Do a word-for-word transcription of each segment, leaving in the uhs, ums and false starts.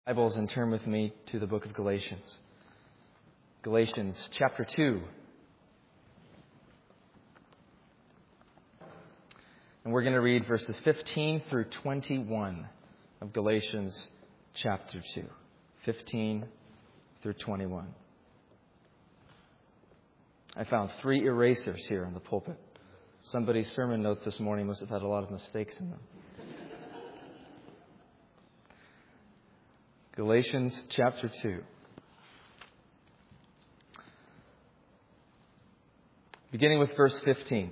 Bibles and turn with me to the book of Galatians. Galatians chapter two. And we're going to read verses fifteen through twenty-one of Galatians chapter two. fifteen through twenty-one. I found three erasers here on the pulpit. Somebody's sermon notes this morning must have had a lot of mistakes in them. Galatians chapter two. Beginning with verse fifteen.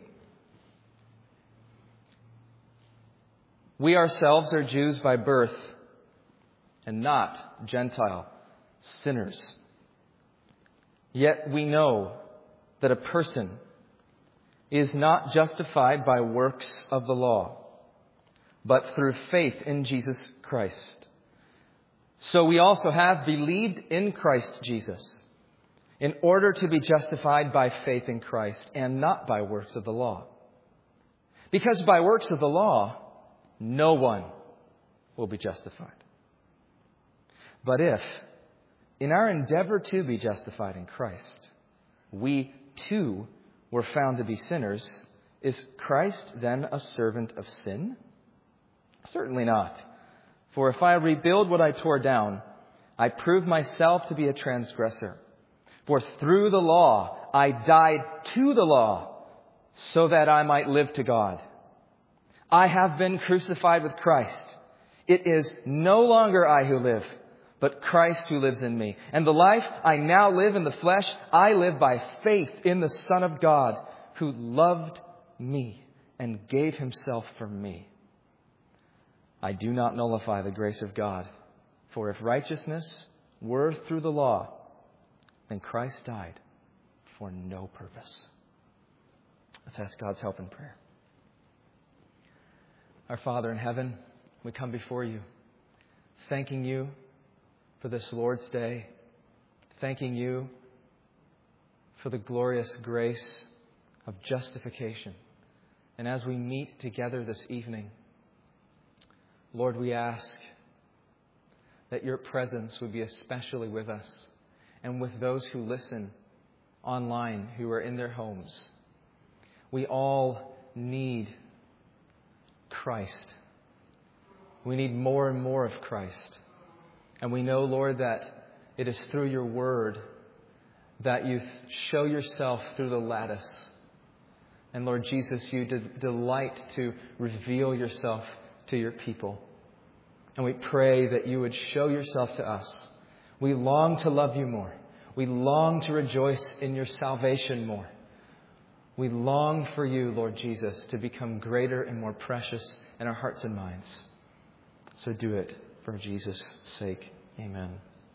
We ourselves are Jews by birth and not Gentile sinners. Yet we know that a person is not justified by works of the law, but through faith in Jesus Christ. So we also have believed in Christ Jesus in order to be justified by faith in Christ and not by works of the law. Because by works of the law, no one will be justified. But if, in our endeavor to be justified in Christ, we too were found to be sinners, is Christ then a servant of sin? Certainly not. For if I rebuild what I tore down, I prove myself to be a transgressor. For through the law I died to the law, so that I might live to God. I have been crucified with Christ. It is no longer I who live, but Christ who lives in me. And the life I now live in the flesh, I live by faith in the Son of God, who loved me and gave himself for me. I do not nullify the grace of God. For if righteousness were through the law, then Christ died for no purpose. Let's ask God's help in prayer. Our Father in heaven, we come before you, thanking you for this Lord's Day, thanking you for the glorious grace of justification. And as we meet together this evening, Lord, we ask that your presence would be especially with us and with those who listen online, who are in their homes. We all need Christ. We need more and more of Christ. And we know, Lord, that it is through your word that you show yourself through the lattice. And Lord Jesus, you de- delight to reveal yourself to your people. And we pray that you would show yourself to us. We long to love you more. We long to rejoice in your salvation more. We long for you, Lord Jesus, to become greater and more precious in our hearts and minds. So do it for Jesus' sake. Amen.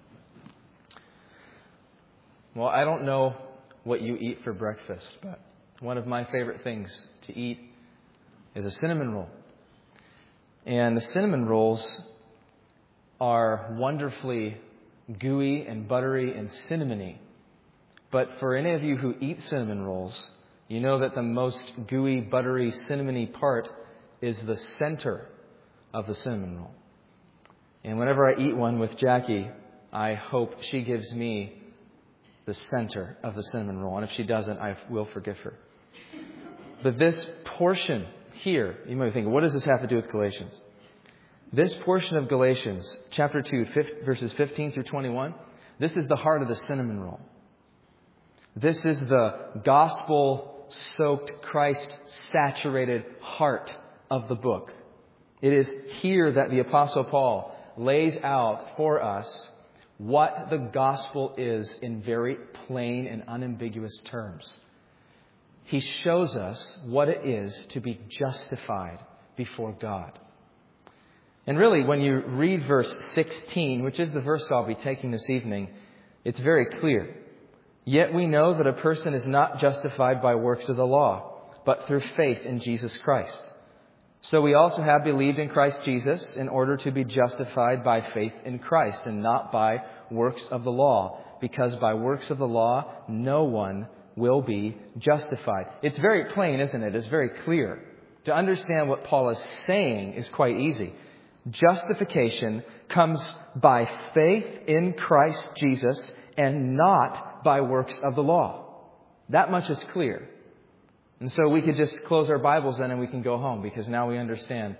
Well, I don't know what you eat for breakfast, but one of my favorite things to eat is a cinnamon roll. And the cinnamon rolls are wonderfully gooey and buttery and cinnamony. But for any of you who eat cinnamon rolls, you know that the most gooey, buttery, cinnamony part is the center of the cinnamon roll. And whenever I eat one with Jackie, I hope she gives me the center of the cinnamon roll. And if she doesn't, I will forgive her. But this portion here, you might be thinking, what does this have to do with Galatians? This portion of Galatians, chapter two, verses fifteen through twenty-one, this is the heart of the cinnamon roll. This is the gospel-soaked, Christ-saturated heart of the book. It is here that the Apostle Paul lays out for us what the gospel is in very plain and unambiguous terms. He shows us what it is to be justified before God. And really, when you read verse sixteen, which is the verse I'll be taking this evening, it's very clear. Yet we know that a person is not justified by works of the law, but through faith in Jesus Christ. So we also have believed in Christ Jesus in order to be justified by faith in Christ and not by works of the law, because by works of the law, no one will be justified. It's very plain, isn't it? It's very clear. To understand what Paul is saying is quite easy. Justification comes by faith in Christ Jesus and not by works of the law. That much is clear. And so we could just close our Bibles then and we can go home because now we understand.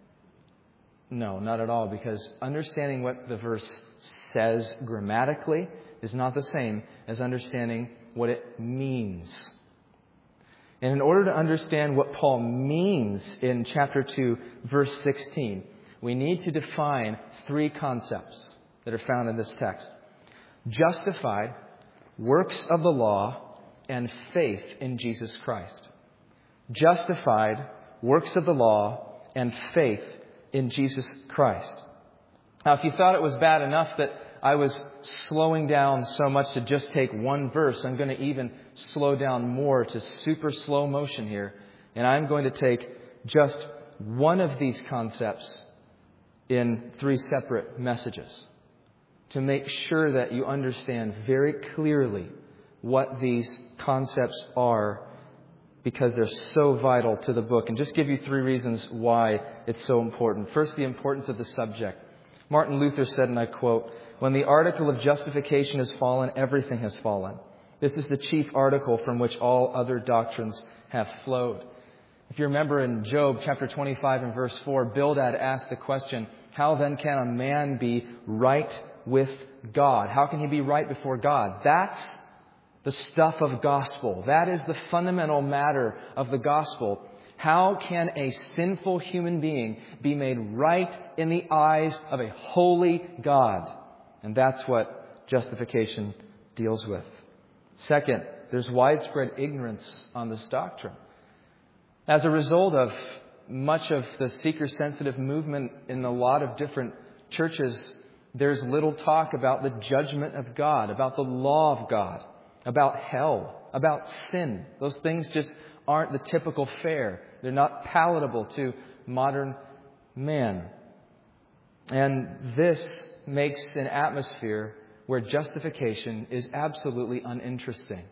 No, not at all, because understanding what the verse says grammatically is not the same as understanding what it means. And in order to understand what Paul means in chapter two, verse sixteen, we need to define three concepts that are found in this text. Justified, works of the law, and faith in Jesus Christ. Justified, works of the law, and faith in Jesus Christ. Now, if you thought it was bad enough that I was slowing down so much to just take one verse, I'm going to even slow down more to super slow motion here. And I'm going to take just one of these concepts in three separate messages to make sure that you understand very clearly what these concepts are, because they're so vital to the book. And just give you three reasons why it's so important. First, the importance of the subject. Martin Luther said, and I quote, "When the article of justification has fallen, everything has fallen. This is the chief article from which all other doctrines have flowed." If you remember in Job chapter twenty-five and verse four, Bildad asked the question, how then can a man be right with God? How can he be right before God? That's the stuff of gospel. That is the fundamental matter of the gospel. How can a sinful human being be made right in the eyes of a holy God? And that's what justification deals with. Second, there's widespread ignorance on this doctrine. As a result of much of the seeker-sensitive movement in a lot of different churches, there's little talk about the judgment of God, about the law of God, about hell, about sin. Those things just aren't the typical fare. They're not palatable to modern man. And this makes an atmosphere where justification is absolutely uninteresting.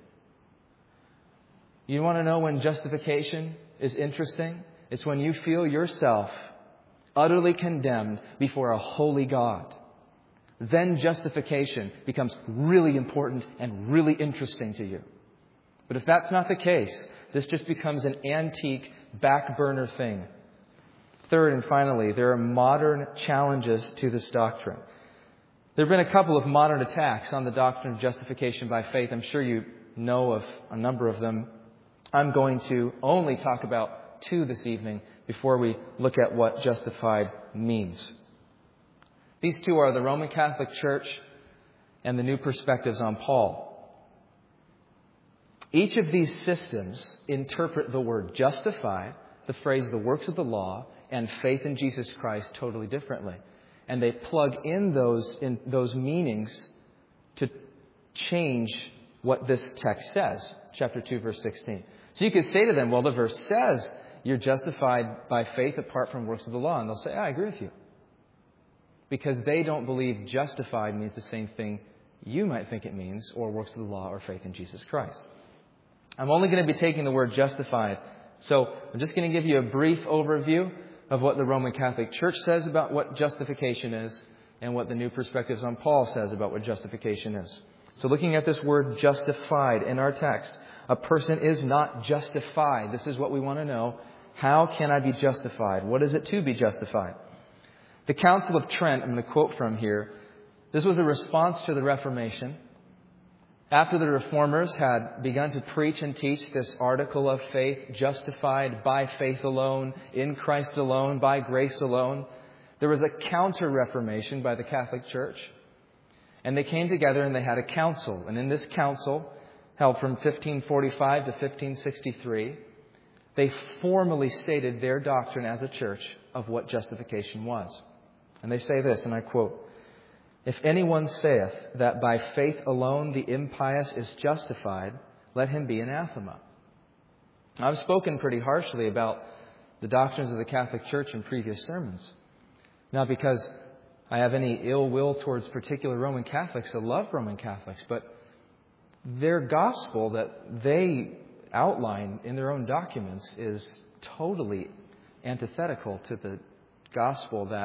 You want to know when justification is interesting? It's when you feel yourself utterly condemned before a holy God. Then justification becomes really important and really interesting to you. But if that's not the case, this just becomes an antique, back burner thing. Third and finally, there are modern challenges to this doctrine. There have been a couple of modern attacks on the doctrine of justification by faith. I'm sure you know of a number of them. I'm going to only talk about two this evening before we look at what justified means. These two are the Roman Catholic Church and the New Perspectives on Paul. Each of these systems interpret the word justified, the phrase the works of the law, and faith in Jesus Christ totally differently. And they plug in those in those meanings to change what this text says, chapter two, verse sixteen. So you could say to them, well, the verse says you're justified by faith apart from works of the law. And they'll say, I agree with you. Because they don't believe justified means the same thing you might think it means, or works of the law or faith in Jesus Christ. I'm only going to be taking the word justified. So I'm just going to give you a brief overview of what the Roman Catholic Church says about what justification is and what the New Perspectives on Paul says about what justification is. So looking at this word justified in our text, a person is not justified. This is what we want to know. How can I be justified? What is it to be justified? The Council of Trent, I'm going to quote from here. This was a response to the Reformation. After the Reformers had begun to preach and teach this article of faith, justified by faith alone, in Christ alone, by grace alone, there was a counter-reformation by the Catholic Church. And they came together and they had a council. And in this council, held from fifteen forty-five to fifteen sixty-three, they formally stated their doctrine as a church of what justification was. And they say this, and I quote, "If anyone saith that by faith alone the impious is justified, let him be anathema." I've spoken pretty harshly about the doctrines of the Catholic Church in previous sermons. Not because I have any ill will towards particular Roman Catholics. I love Roman Catholics, but their gospel that they outline in their own documents is totally antithetical to the gospel that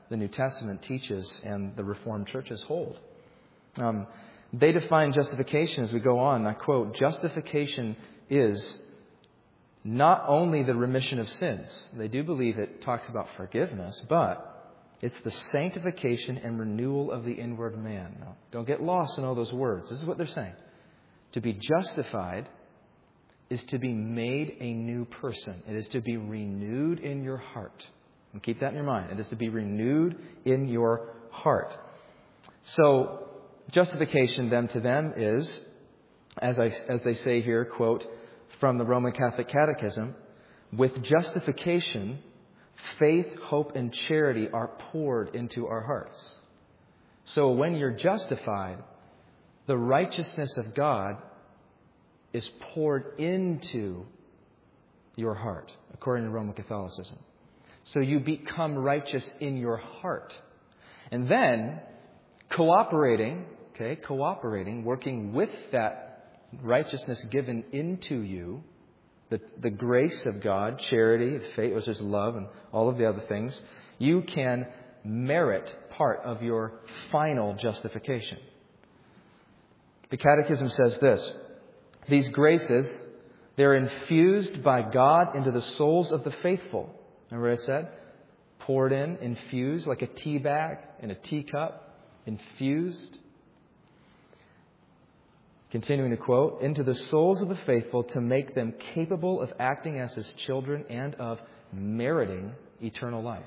the New Testament teaches and the Reformed churches hold. Um, they define justification as we go on. I quote, "Justification is not only the remission of sins." They do believe it talks about forgiveness, but it's the sanctification and renewal of the inward man. Now, don't get lost in all those words. This is what they're saying. To be justified is to be made a new person. It is to be renewed in your heart. And keep that in your mind. It is to be renewed in your heart. So, justification then to them is, as I as they say here, quote, from the Roman Catholic Catechism, "With justification, faith, hope, and charity are poured into our hearts." So when you're justified, the righteousness of God is poured into your heart, according to Roman Catholicism. So you become righteous in your heart. And then, cooperating, okay, cooperating, working with that righteousness given into you, the, the grace of God, charity, faith, which is love, and all of the other things, you can merit part of your final justification. The Catechism says this: "These graces, they're infused by God into the souls of the faithful." Remember what I said? Poured in, infused, like a tea bag in a teacup, infused. Continuing to quote, "Into the souls of the faithful to make them capable of acting as His children and of meriting eternal life."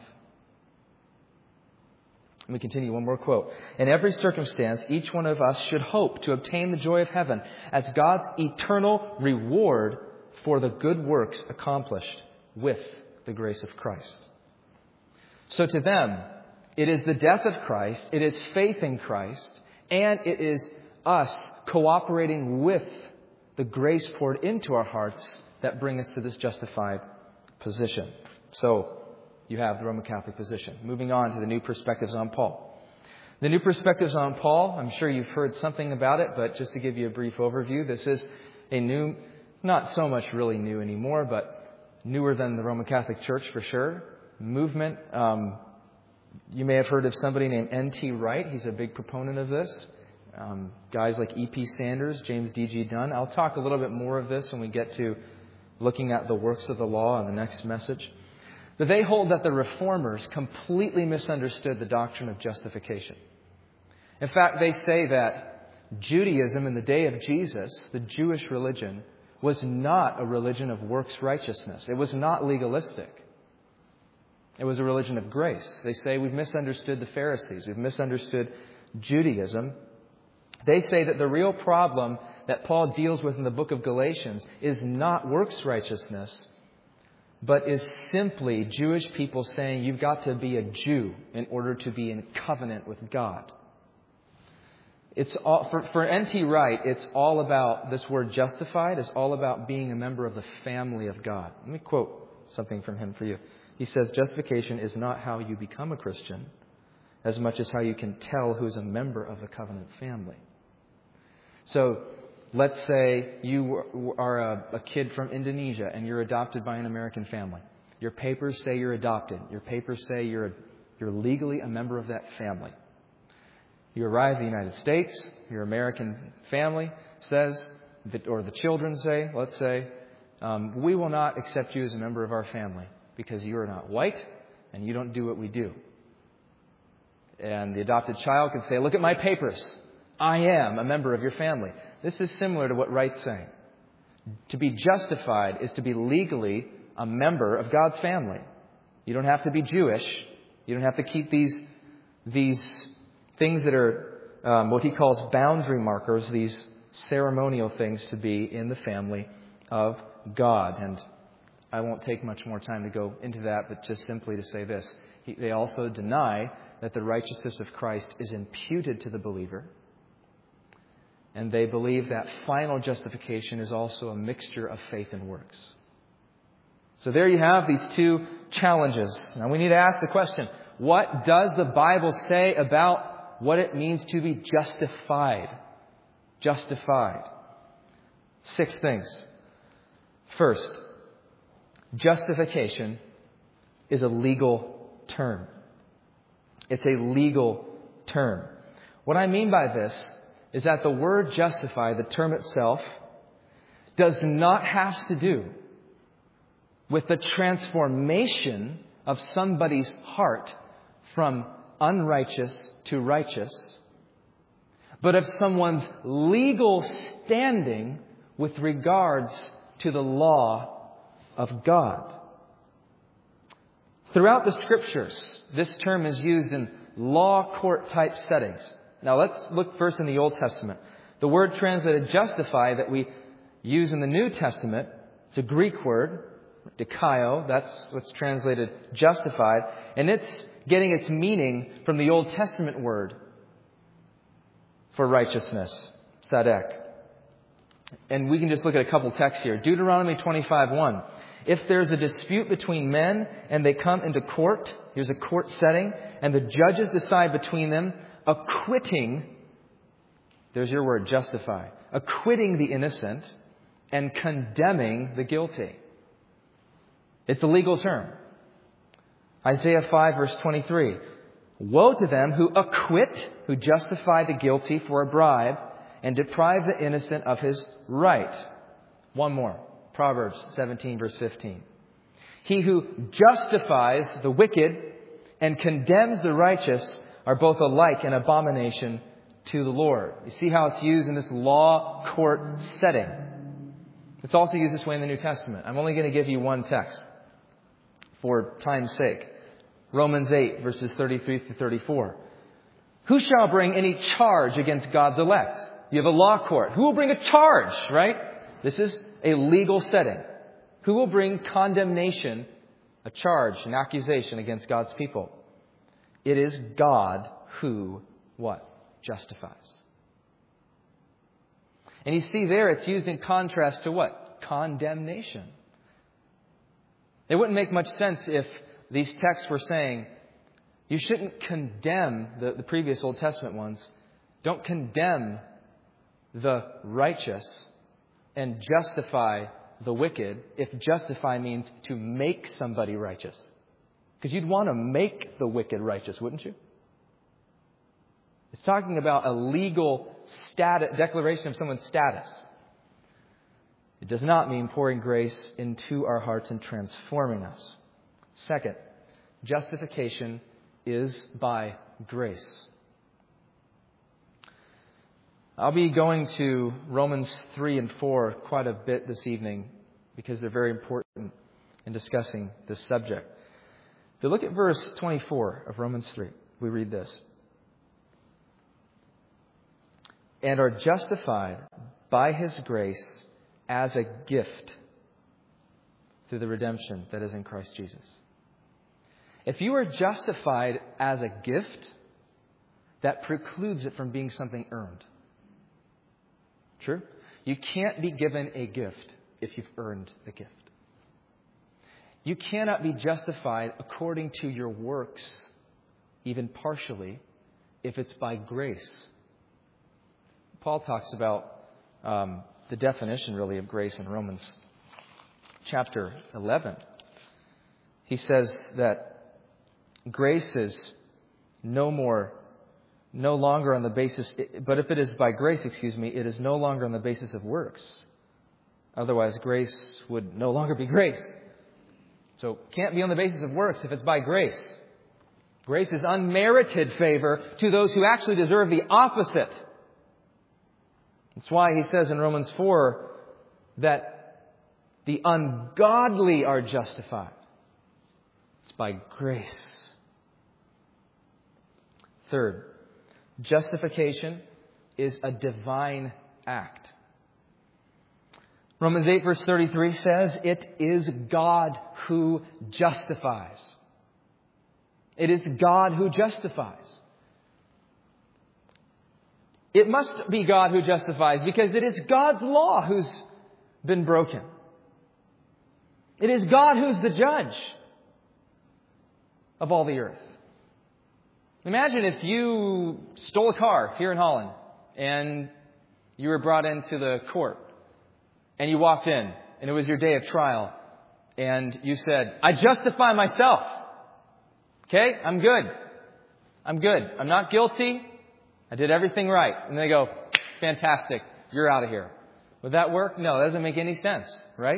Let me continue one more quote. "In every circumstance, each one of us should hope to obtain the joy of heaven as God's eternal reward for the good works accomplished with the grace of Christ." So to them, it is the death of Christ, it is faith in Christ, and it is us cooperating with the grace poured into our hearts that bring us to this justified position. So you have the Roman Catholic position. Moving on to the new perspectives on Paul. The new perspectives on Paul, I'm sure you've heard something about it, but just to give you a brief overview, this is a new, not so much really new anymore, but newer than the Roman Catholic Church for sure, movement. Um, you may have heard of somebody named N T Wright. He's a big proponent of this. Um, guys like E P Sanders, James D G Dunn. I'll talk a little bit more of this when we get to looking at the works of the law in the next message. But they hold that the Reformers completely misunderstood the doctrine of justification. In fact, they say that Judaism in the day of Jesus, the Jewish religion, was not a religion of works righteousness. It was not legalistic. It was a religion of grace. They say we've misunderstood the Pharisees. We've misunderstood Judaism. They say that the real problem that Paul deals with in the book of Galatians is not works righteousness, but is simply Jewish people saying you've got to be a Jew in order to be in covenant with God. It's all, for, for N T Wright, it's all about, this word justified is all about being a member of the family of God. Let me quote something from him for you. He says, "Justification is not how you become a Christian as much as how you can tell who's a member of the covenant family." So let's say you are a, a kid from Indonesia and you're adopted by an American family. Your papers say you're adopted. Your papers say you're, a, you're legally a member of that family. You arrive in the United States, your American family says, that, or the children say, let's say, um, "We will not accept you as a member of our family because you are not white and you don't do what we do." And the adopted child can say, "Look at my papers. I am a member of your family." This is similar to what Wright's saying. To be justified is to be legally a member of God's family. You don't have to be Jewish. You don't have to keep these, these things that are um, what he calls boundary markers, these ceremonial things to be in the family of God. And I won't take much more time to go into that, but just simply to say this. He, they also deny that the righteousness of Christ is imputed to the believer. And they believe that final justification is also a mixture of faith and works. So there you have these two challenges. Now we need to ask the question, what does the Bible say about what it means to be justified? Justified. Six things. First, justification is a legal term. It's a legal term. What I mean by this is that the word justify, the term itself, does not have to do with the transformation of somebody's heart from unrighteous to righteous, but of someone's legal standing with regards to the law of God. Throughout the Scriptures, this term is used in law court type settings. Now let's look first in the Old Testament. The word translated justify that we use in the New Testament, it's a Greek word, dikaio, that's what's translated justified, and it's getting its meaning from the Old Testament word for righteousness, tzedek. And we can just look at a couple texts here. Deuteronomy twenty-five one. If there's a dispute between men and they come into court, here's a court setting, and the judges decide between them, acquitting, there's your word, justify, acquitting the innocent and condemning the guilty. It's a legal term. Isaiah five verse twenty-three. Woe to them who acquit, who justify the guilty for a bribe and deprive the innocent of his right. One more. Proverbs seventeen verse fifteen. He who justifies the wicked and condemns the righteous are both alike an abomination to the Lord. You see how it's used in this law court setting. It's also used this way in the New Testament. I'm only going to give you one text for time's sake. Romans eight verses thirty-three through thirty-four. Who shall bring any charge against God's elect? You have a law court. Who will bring a charge, right? This is a legal setting. Who will bring condemnation, a charge, an accusation against God's people? It is God who, what? Justifies. And you see there, it's used in contrast to what? Condemnation. It wouldn't make much sense if these texts were saying, you shouldn't condemn the, the previous Old Testament ones. Don't condemn the righteous and justify the wicked, if justify means to make somebody righteous. Because you'd want to make the wicked righteous, wouldn't you? It's talking about a legal status, declaration of someone's status. It does not mean pouring grace into our hearts and transforming us. Second, justification is by grace. I'll be going to Romans three and four quite a bit this evening because they're very important in discussing this subject. If you look at verse twenty-four of Romans three, we read this. And are justified by His grace as a gift through the redemption that is in Christ Jesus. If you are justified as a gift, that precludes it from being something earned. True? You can't be given a gift if you've earned the gift. You cannot be justified according to your works, even partially, if it's by grace. Paul talks about um, the definition, really, of grace in Romans chapter eleven. He says that grace is no more No longer on the basis, but if it is by grace, excuse me, it is no longer on the basis of works. Otherwise, grace would no longer be grace. So, can't be on the basis of works if it's by grace. Grace is unmerited favor to those who actually deserve the opposite. That's why he says in Romans four that the ungodly are justified. It's by grace. Third, justification is a divine act. Romans eight verse thirty-three says, it is God who justifies. It is God who justifies. It must be God who justifies because it is God's law who's been broken. It is God who's the judge of all the earth. Imagine if you stole a car here in Holland and you were brought into the court and you walked in and it was your day of trial and you said, I justify myself. Okay, I'm good. I'm good. I'm not guilty. I did everything right. And they go, fantastic. You're out of here. Would that work? No, that doesn't make any sense, right?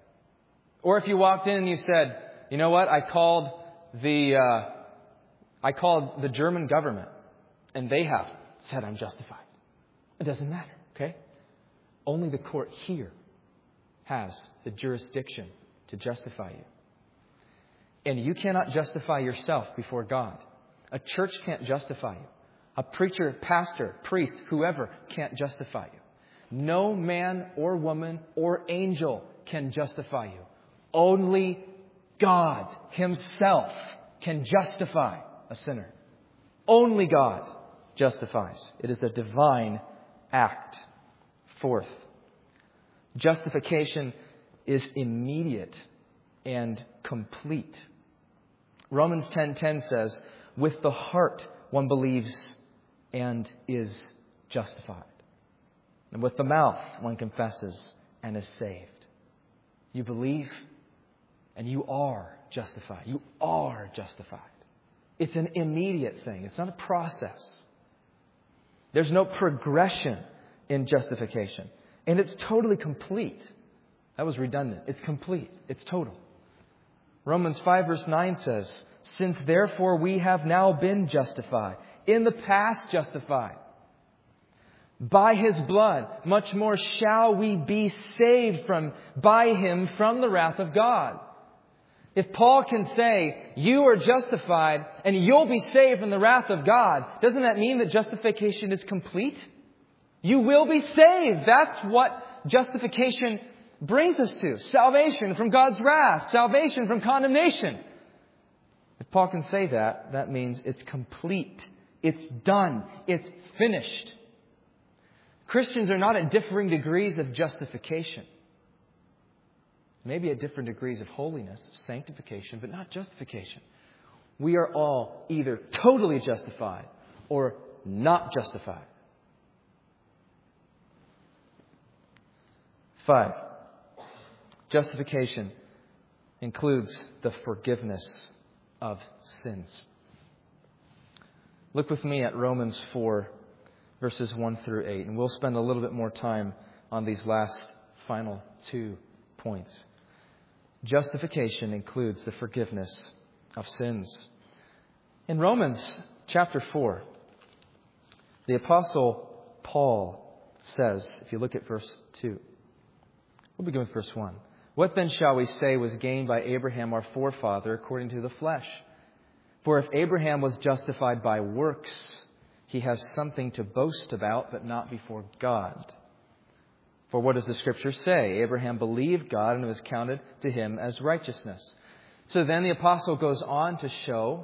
Or if you walked in and you said, you know what? I called the, uh, I called the German government and they have said I'm justified. It doesn't matter, okay? Only the court here has the jurisdiction to justify you. And you cannot justify yourself before God. A church can't justify you. A preacher, pastor, priest, whoever can't justify you. No man or woman or angel can justify you. Only God Himself can justify a sinner. Only God justifies. It is a divine act. Fourth, justification is immediate and complete. Romans ten ten says, with the heart one believes and is justified. And with the mouth one confesses and is saved. You believe and you are justified. You are justified. It's an immediate thing. It's not a process. There's no progression in justification. And it's totally complete. That was redundant. It's complete. It's total. Romans five verse nine says, since therefore we have now been justified, in the past justified, by His blood, much more shall we be saved from by Him from the wrath of God. If Paul can say, you are justified and you'll be saved from the wrath of God, doesn't that mean that justification is complete? You will be saved. That's what justification brings us to. Salvation from God's wrath. Salvation from condemnation. If Paul can say that, that means it's complete. It's done. It's finished. Christians are not at differing degrees of justification. Maybe at different degrees of holiness, of sanctification, but not justification. We are all either totally justified or not justified. Five, justification includes the forgiveness of sins. Look with me at Romans four, verses one through eight, and we'll spend a little bit more time on these last final two points. Justification includes the forgiveness of sins. In Romans chapter four, the Apostle Paul says, if you look at verse two, we'll begin with verse one. What then shall we say was gained by Abraham our forefather according to the flesh? For if Abraham was justified by works, he has something to boast about, but not before God. For what does the Scripture say? Abraham believed God and it was counted to him as righteousness. So then the Apostle goes on to show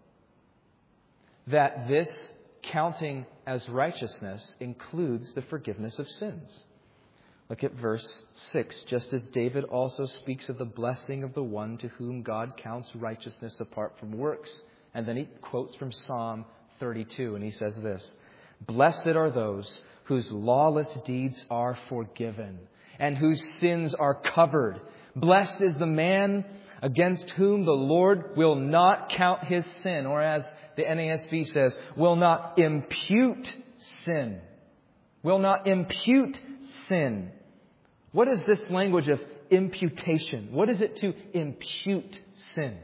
that this counting as righteousness includes the forgiveness of sins. Look at verse six. Just as David also speaks of the blessing of the one to whom God counts righteousness apart from works. And then he quotes from Psalm thirty-two and he says this, blessed are those whose lawless deeds are forgiven and whose sins are covered. Blessed is the man against whom the Lord will not count his sin, or as the N A S B says, will not impute sin. Will not impute sin. What is this language of imputation? What is it to impute sin?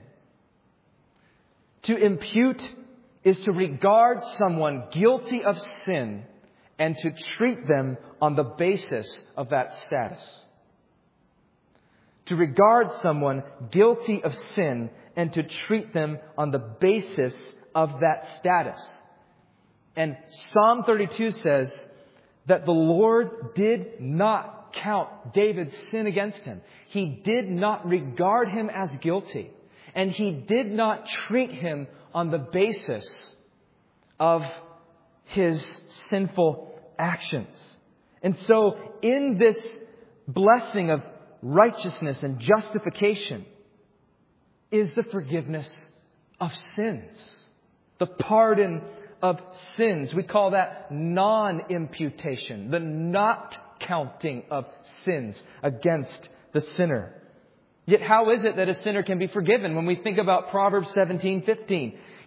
To impute is to regard someone guilty of sin and to treat them on the basis of that status. To regard someone guilty of sin and to treat them on the basis of that status. And Psalm thirty-two says that the Lord did not count David's sin against him. He did not regard him as guilty. And He did not treat him on the basis of his sinful actions. And so in this blessing of righteousness and justification is the forgiveness of sins. The pardon of sins. We call that non-imputation. The not counting of sins against the sinner. Yet how is it that a sinner can be forgiven? When we think about Proverbs seventeen fifteen,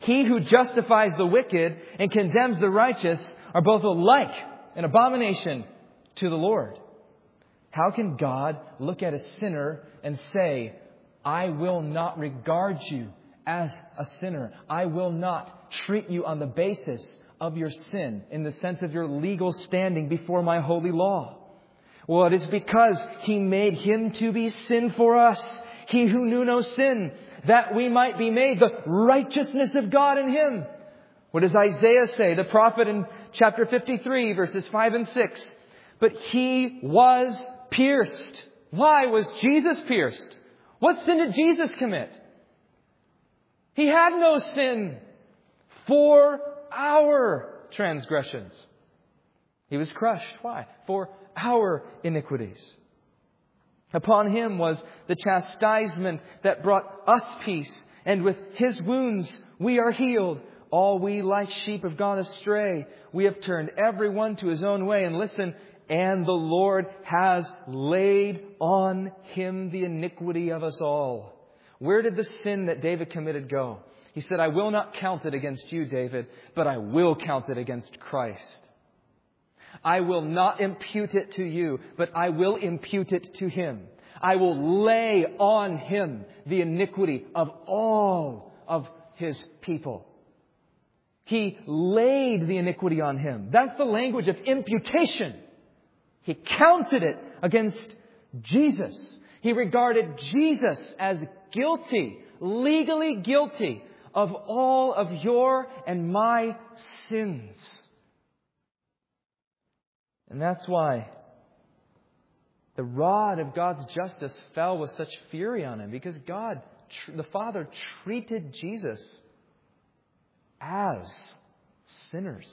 He who justifies the wicked and condemns the righteous are both alike an abomination to the Lord. How can God look at a sinner and say, I will not regard you as a sinner. I will not treat you on the basis of your sin, in the sense of your legal standing before my holy law? Well, it is because He made Him to be sin for us, He who knew no sin, that we might be made the righteousness of God in Him. What does Isaiah say, the prophet, in chapter fifty-three, verses five and six? But He was pierced. Why was Jesus pierced? What sin did Jesus commit? He had no sin. For our transgressions He was crushed. Why? For our iniquities. Upon Him was the chastisement that brought us peace, and with His wounds we are healed. All we like sheep have gone astray. We have turned every one to his own way. And listen, and the Lord has laid on Him the iniquity of us all. Where did the sin that David committed go? He said, I will not count it against you, David, but I will count it against Christ. I will not impute it to you, but I will impute it to Him. I will lay on Him the iniquity of all of His people. He laid the iniquity on Him. That's the language of imputation. He counted it against Jesus. He regarded Jesus as guilty, legally guilty, of all of your and my sins. And that's why the rod of God's justice fell with such fury on Him, because God, the Father, treated Jesus as sinners.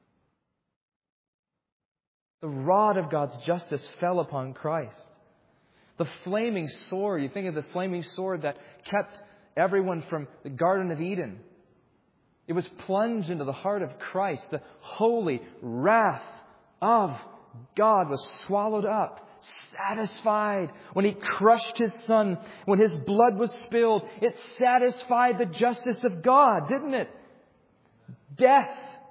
The rod of God's justice fell upon Christ. The flaming sword, you think of the flaming sword that kept everyone from the Garden of Eden. It was plunged into the heart of Christ. The holy wrath of God was swallowed up, satisfied. When He crushed His Son, when His blood was spilled, it satisfied the justice of God, didn't it? Death.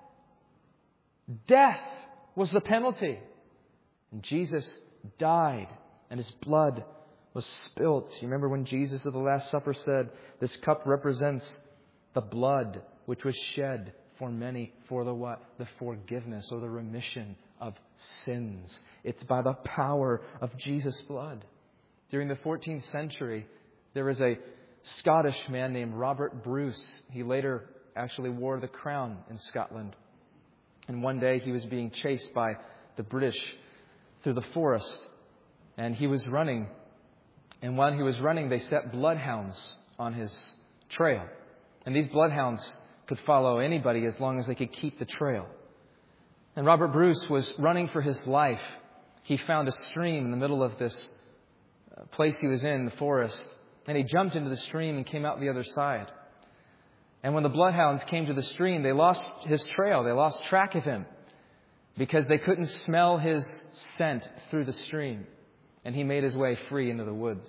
Death was the penalty. And Jesus died, and His blood was spilt. You remember when Jesus at the Last Supper said, this cup represents the blood which was shed for many for the what? The forgiveness or the remission of sins. It's by the power of Jesus' blood. During the fourteenth century, there was a Scottish man named Robert Bruce. He later actually wore the crown in Scotland. And one day he was being chased by the British through the forest. And he was running. And while he was running, they set bloodhounds on his trail. And these bloodhounds could follow anybody as long as they could keep the trail. And Robert Bruce was running for his life. He found a stream in the middle of this place he was in, the forest. And he jumped into the stream and came out the other side. And when the bloodhounds came to the stream, they lost his trail. They lost track of him because they couldn't smell his scent through the stream. And he made his way free into the woods.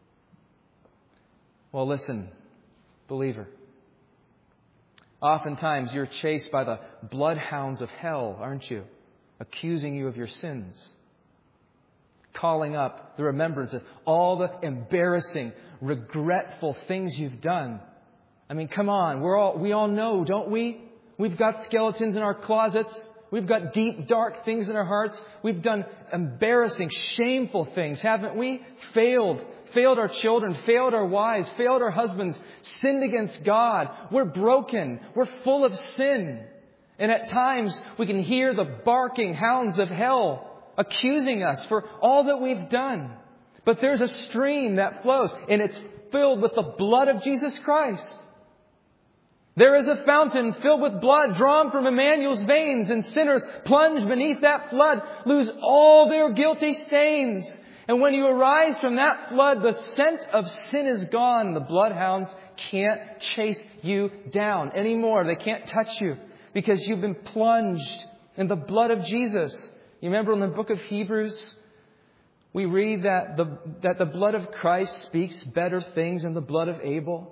Well, listen, believer. Oftentimes you're chased by the bloodhounds of hell, aren't you? Accusing you of your sins. Calling up the remembrance of all the embarrassing, regretful things you've done. I mean, come on. We're all, we all know, don't we? We've got skeletons in our closets. We've got deep, dark things in our hearts. We've done embarrassing, shameful things, haven't we? Failed. Failed our children. Failed our wives. Failed our husbands. Sinned against God. We're broken. We're full of sin. And at times, we can hear the barking hounds of hell accusing us for all that we've done. But there's a stream that flows, and it's filled with the blood of Jesus Christ. There is a fountain filled with blood drawn from Emmanuel's veins, and sinners plunge beneath that flood lose all their guilty stains. And when you arise from that flood, the scent of sin is gone. The bloodhounds can't chase you down anymore. They can't touch you because you've been plunged in the blood of Jesus. You remember in the book of Hebrews, we read that the, that the blood of Christ speaks better things than the blood of Abel.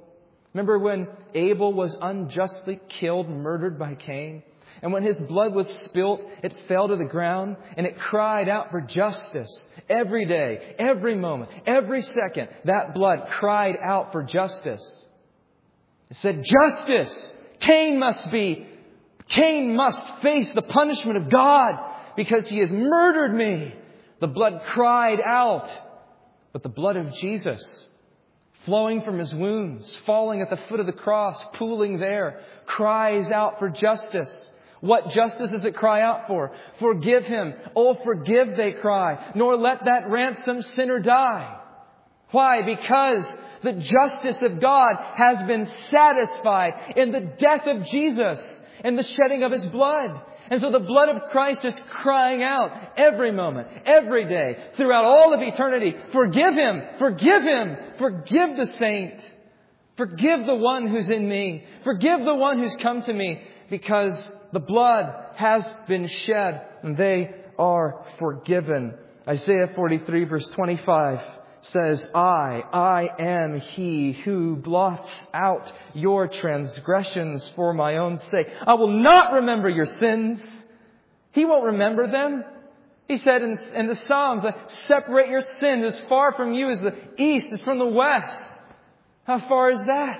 Remember when Abel was unjustly killed, murdered by Cain? And when his blood was spilt, it fell to the ground and it cried out for justice. Every day, every moment, every second, that blood cried out for justice. It said, justice! Cain must be, Cain must face the punishment of God because he has murdered me. The blood cried out. But the blood of Jesus, flowing from His wounds, falling at the foot of the cross, pooling there, cries out for justice. What justice does it cry out for? Forgive him. Oh, forgive, they cry. Nor let that ransomed sinner die. Why? Because the justice of God has been satisfied in the death of Jesus and the shedding of His blood. And so the blood of Christ is crying out every moment, every day, throughout all of eternity. Forgive him, forgive him, forgive the saint. Forgive the one who's in me. Forgive the one who's come to me, because the blood has been shed and they are forgiven. Isaiah forty-three verse twenty-five says, I, I am He who blots out your transgressions for my own sake. I will not remember your sins. He won't remember them. He said in, in the Psalms, separate your sins as far from you as the east is from the west. How far is that?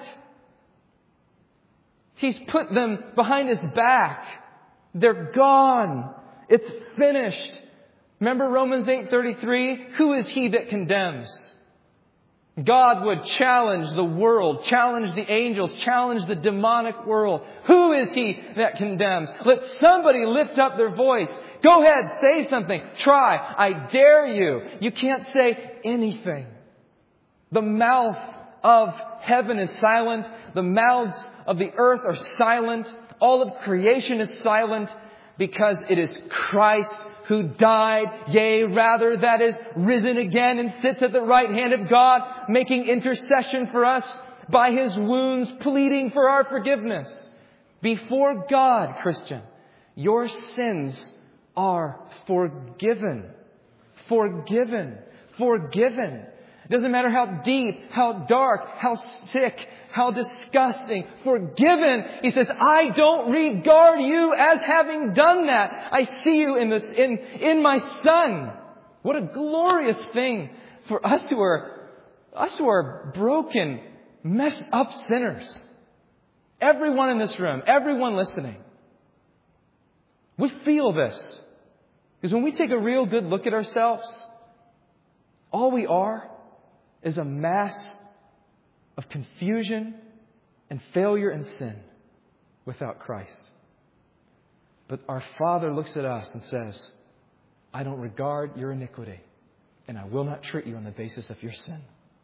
He's put them behind His back. They're gone. It's finished. Remember Romans eight thirty-three? Who is he that condemns? God would challenge the world, challenge the angels, challenge the demonic world. Who is he that condemns? Let somebody lift up their voice. Go ahead, say something. Try. I dare you. You can't say anything. The mouth of heaven is silent. The mouths of the earth are silent. All of creation is silent because it is Christ who died, yea, rather, that is risen again and sits at the right hand of God, making intercession for us by His wounds, pleading for our forgiveness. Before God, Christian, your sins are forgiven. Forgiven. Forgiven. It doesn't matter how deep, how dark, how sick, how disgusting. Forgiven. He says, I don't regard you as having done that. I see you in this, in, in my Son. What a glorious thing for us who are, us who are broken, messed up sinners. Everyone in this room, everyone listening. We feel this. Because when we take a real good look at ourselves, all we are is a mass of confusion and failure and sin without Christ. But our Father looks at us and says, I don't regard your iniquity, and I will not treat you on the basis of your sin.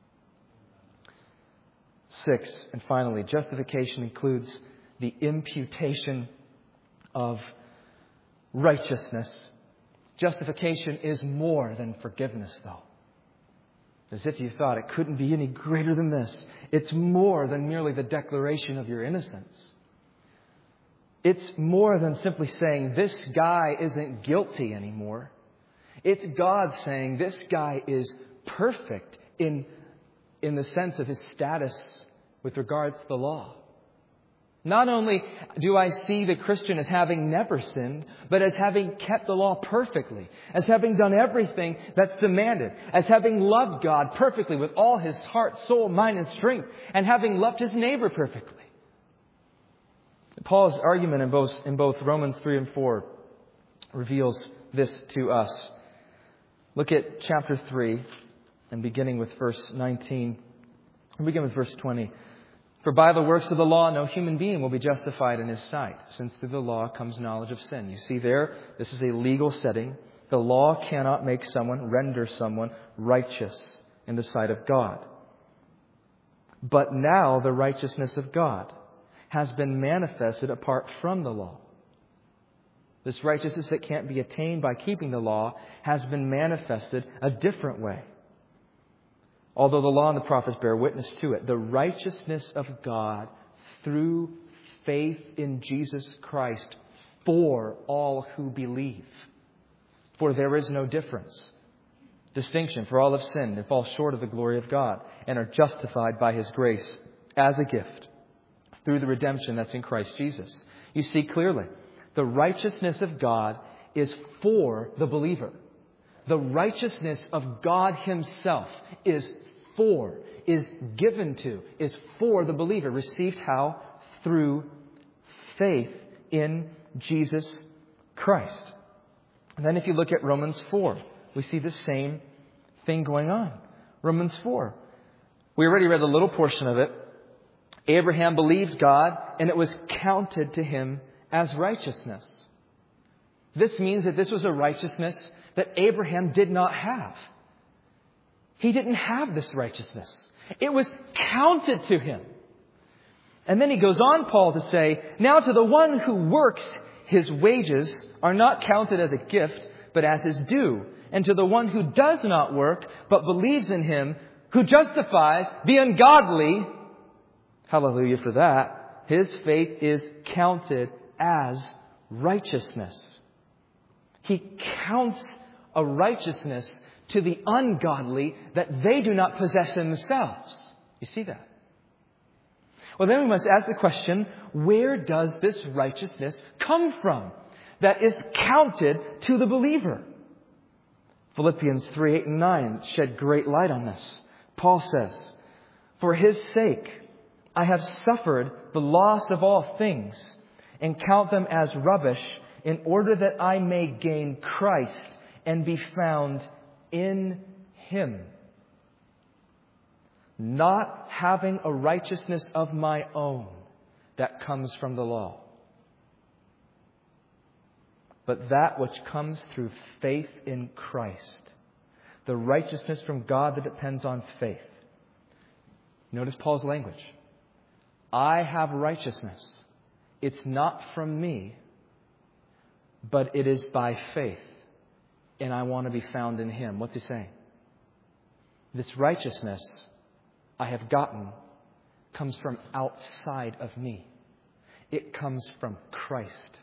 Six, and finally, justification includes the imputation of righteousness. Justification is more than forgiveness, though. As if you thought it couldn't be any greater than this. It's more than merely the declaration of your innocence. It's more than simply saying this guy isn't guilty anymore. It's God saying this guy is perfect in, in the sense of his status with regards to the law. Not only do I see the Christian as having never sinned, but as having kept the law perfectly, as having done everything that's demanded, as having loved God perfectly with all his heart, soul, mind, and strength, and having loved his neighbor perfectly. Paul's argument in both, in both Romans three and four reveals this to us. Look at chapter three, and beginning with verse nineteen. We'll begin with verse twenty. For by the works of the law, no human being will be justified in his sight, since through the law comes knowledge of sin. You see there, this is a legal setting. The law cannot make someone, render someone righteous in the sight of God. But now the righteousness of God has been manifested apart from the law. This righteousness that can't be attained by keeping the law has been manifested a different way. Although the law and the prophets bear witness to it, the righteousness of God through faith in Jesus Christ for all who believe. For there is no difference, distinction, for all have sinned and fall short of the glory of God and are justified by His grace as a gift through the redemption that's in Christ Jesus. You see clearly, the righteousness of God is for the believer. The righteousness of God Himself is for, is given to, is for the believer. Received how? Through faith in Jesus Christ. And then if you look at Romans four, we see the same thing going on. Romans four. We already read a little portion of it. Abraham believed God, and it was counted to him as righteousness. This means that this was a righteousness that Abraham did not have. He didn't have this righteousness. It was counted to him. And then he goes on, Paul, to say, now to the one who works, his wages are not counted as a gift, but as his due. And to the one who does not work, but believes in Him, who justifies the ungodly, hallelujah for that, his faith is counted as righteousness. He counts a righteousness to the ungodly that they do not possess in themselves. You see that? Well, then we must ask the question, where does this righteousness come from that is counted to the believer? Philippians three, eight, and nine shed great light on this. Paul says, for His sake, I have suffered the loss of all things and count them as rubbish in order that I may gain Christ and be found in Him, not having a righteousness of my own that comes from the law, but that which comes through faith in Christ, the righteousness from God that depends on faith. Notice Paul's language. I have righteousness. It's not from me, but it is by faith. And I want to be found in Him. What's he saying? This righteousness I have gotten comes from outside of me. It comes from Christ.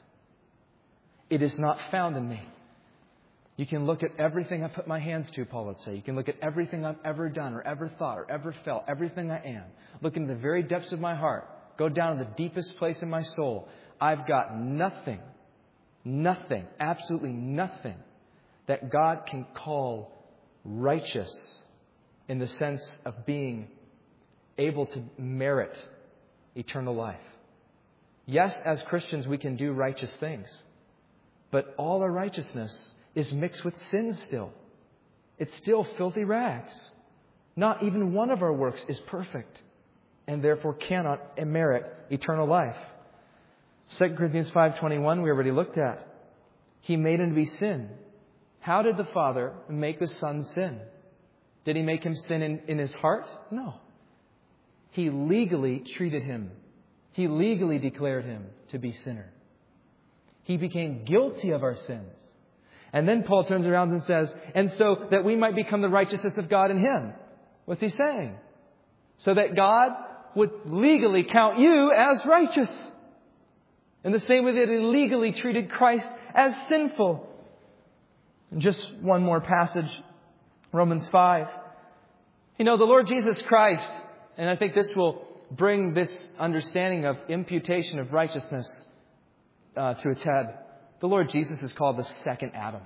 It is not found in me. You can look at everything I put my hands to, Paul would say. You can look at everything I've ever done or ever thought or ever felt, everything I am. Look into the very depths of my heart. Go down to the deepest place in my soul. I've got nothing, nothing, absolutely nothing that God can call righteous in the sense of being able to merit eternal life. Yes, as Christians, we can do righteous things. But all our righteousness is mixed with sin still. It's still filthy rags. Not even one of our works is perfect and therefore cannot merit eternal life. Second Corinthians five twenty-one we already looked at. He made him to be sin. How did the Father make the Son sin? Did He make him sin in, in his heart? No. He legally treated him. He legally declared him to be sinner. He became guilty of our sins. And then Paul turns around and says, and so that we might become the righteousness of God in Him. What's he saying? So that God would legally count you as righteous. In the same way that He legally treated Christ as sinful. And just one more passage, Romans five. You know, the Lord Jesus Christ, and I think this will bring this understanding of imputation of righteousness uh, to its head. The Lord Jesus is called the second Adam.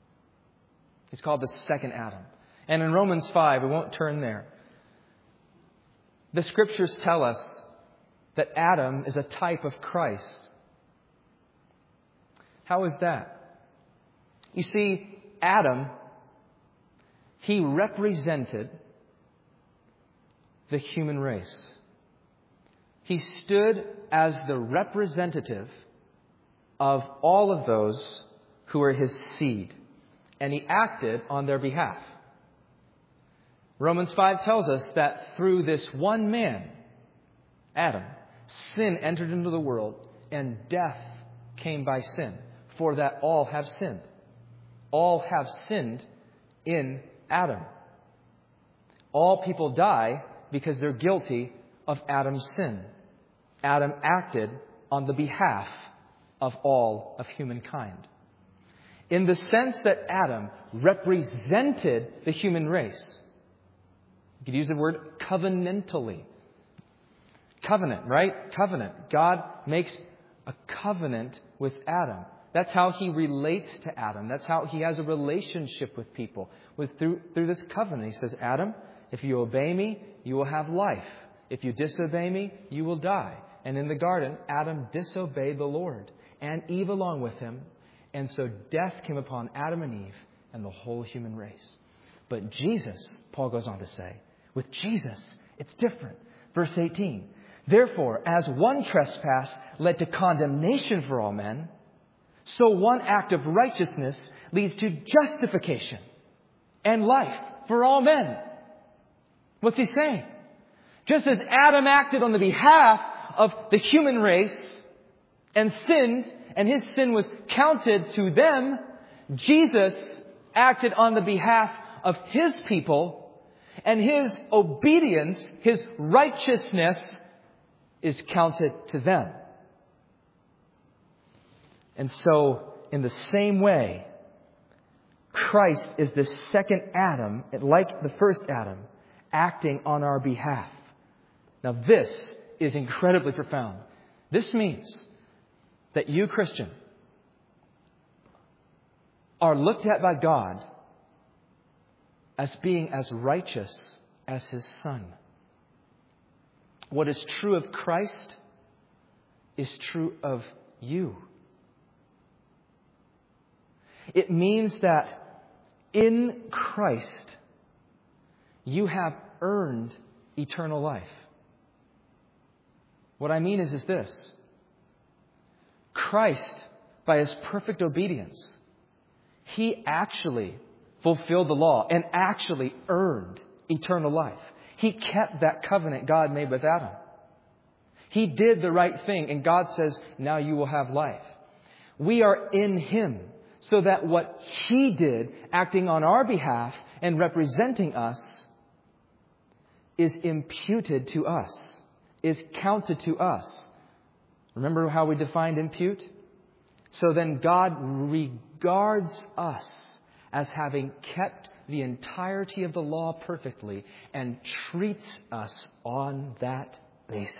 He's called the second Adam. And in Romans five, we won't turn there. The Scriptures tell us that Adam is a type of Christ. How is that? You see, Adam, he represented the human race. He stood as the representative of all of those who were his seed. And he acted on their behalf. Romans five tells us that through this one man, Adam, sin entered into the world and death came by sin. For that all have sinned. All have sinned in Adam. All people die because they're guilty of Adam's sin. Adam acted on the behalf of all of humankind. In the sense that Adam represented the human race. You could use the word covenantally. covenant, right? Covenant. God makes a covenant with Adam. That's how He relates to Adam. That's how He has a relationship with people, was through, through this covenant. He says, Adam, if you obey me, you will have life. If you disobey me, you will die. And in the garden, Adam disobeyed the Lord, and Eve along with him. And so death came upon Adam and Eve and the whole human race. But Jesus, Paul goes on to say, with Jesus, it's different. Verse eighteen, therefore, as one trespass led to condemnation for all men, so one act of righteousness leads to justification and life for all men. What's he saying? Just as Adam acted on the behalf of the human race and sinned, and his sin was counted to them, Jesus acted on the behalf of His people, and His obedience, His righteousness is counted to them. And so, in the same way, Christ is the second Adam, like the first Adam, acting on our behalf. Now this is incredibly profound. This means that you, Christian, are looked at by God as being as righteous as His Son. What is true of Christ is true of you. It means that in Christ, you have earned eternal life. What I mean is, is this. Christ, by His perfect obedience, He actually fulfilled the law and actually earned eternal life. He kept that covenant God made with Adam. He did the right thing, and God says, now you will have life. We are in Him, so that what He did, acting on our behalf and representing us, is imputed to us, is counted to us. Remember how we defined impute? So then God regards us as having kept the entirety of the law perfectly and treats us on that basis.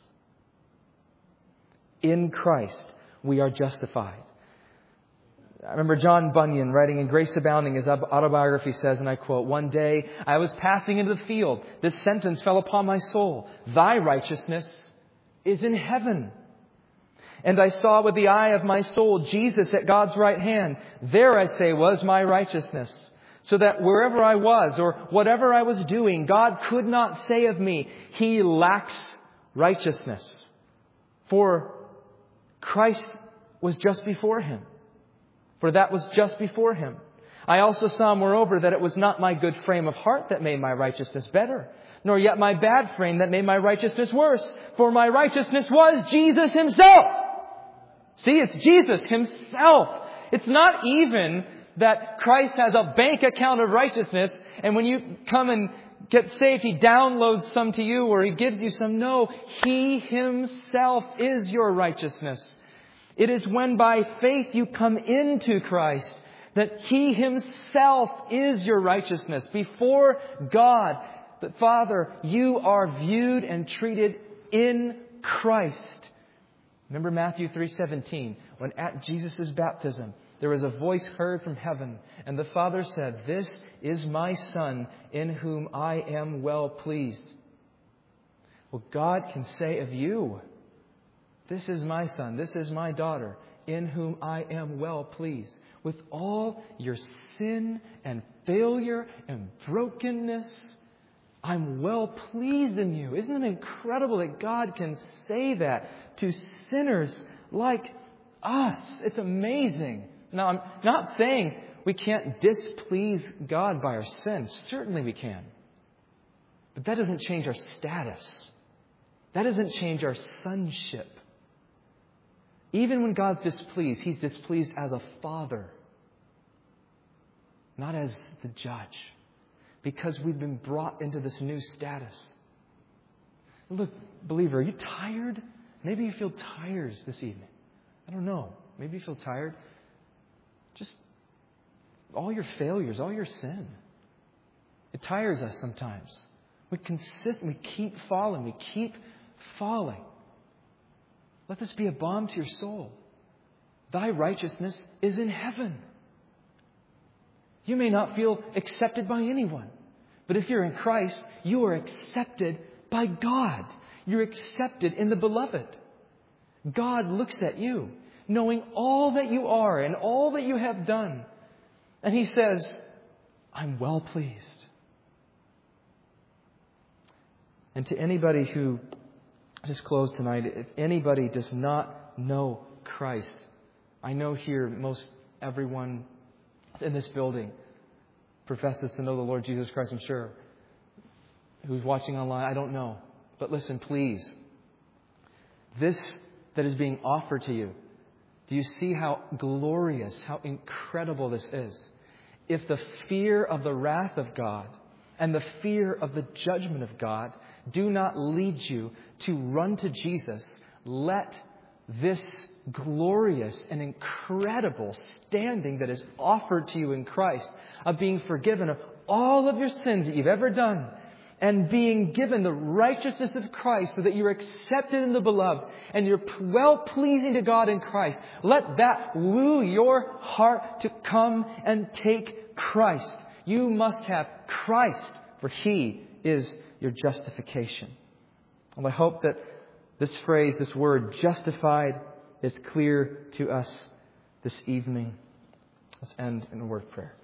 In Christ, we are justified. I remember John Bunyan writing in Grace Abounding, his autobiography says, and I quote, one day I was passing into the field. This sentence fell upon my soul. Thy righteousness is in heaven. And I saw with the eye of my soul Jesus at God's right hand. There, I say, was my righteousness. So that wherever I was or whatever I was doing, God could not say of me, He lacks righteousness. For Christ was just before Him. For that was just before Him. I also saw, moreover, that it was not my good frame of heart that made my righteousness better, nor yet my bad frame that made my righteousness worse. For my righteousness was Jesus Himself. See, it's Jesus Himself. It's not even that Christ has a bank account of righteousness, and when you come and get saved, He downloads some to you or He gives you some. No, He Himself is your righteousness. It is when by faith you come into Christ that He Himself is your righteousness. Before God, the Father, you are viewed and treated in Christ. Remember Matthew three seventeen, when at Jesus' baptism, there was a voice heard from heaven, and the Father said, this is my Son, in whom I am well pleased. Well, God can say of you, this is my son, this is my daughter, in whom I am well pleased. With all your sin and failure and brokenness, I'm well pleased in you. Isn't it incredible that God can say that to sinners like us? It's amazing. Now, I'm not saying we can't displease God by our sin. Certainly we can. But that doesn't change our status. That doesn't change our sonship. Even when God's displeased, He's displeased as a father, not as the judge, because we've been brought into this new status. Look, believer, are you tired? Maybe you feel tired this evening. I don't know. Maybe you feel tired. Just all your failures, all your sin. It tires us sometimes. We consistently keep falling. We keep falling. Let this be a balm to your soul. Thy righteousness is in heaven. You may not feel accepted by anyone, but if you're in Christ, you are accepted by God. You're accepted in the Beloved. God looks at you, knowing all that you are and all that you have done. And He says, I'm well pleased. And to anybody who, just close tonight, if anybody does not know Christ, I know here most everyone in this building professes to know the Lord Jesus Christ, I'm sure. Who's watching online, I don't know. But listen, please. This that is being offered to you, do you see how glorious, how incredible this is? If the fear of the wrath of God and the fear of the judgment of God do not lead you to run to Jesus, let this glorious and incredible standing that is offered to you in Christ of being forgiven of all of your sins that you've ever done and being given the righteousness of Christ so that you're accepted in the Beloved and you're well-pleasing to God in Christ. Let that woo your heart to come and take Christ. You must have Christ, for He is your justification. And I hope that this phrase, this word, justified, is clear to us this evening. Let's end in a word of prayer.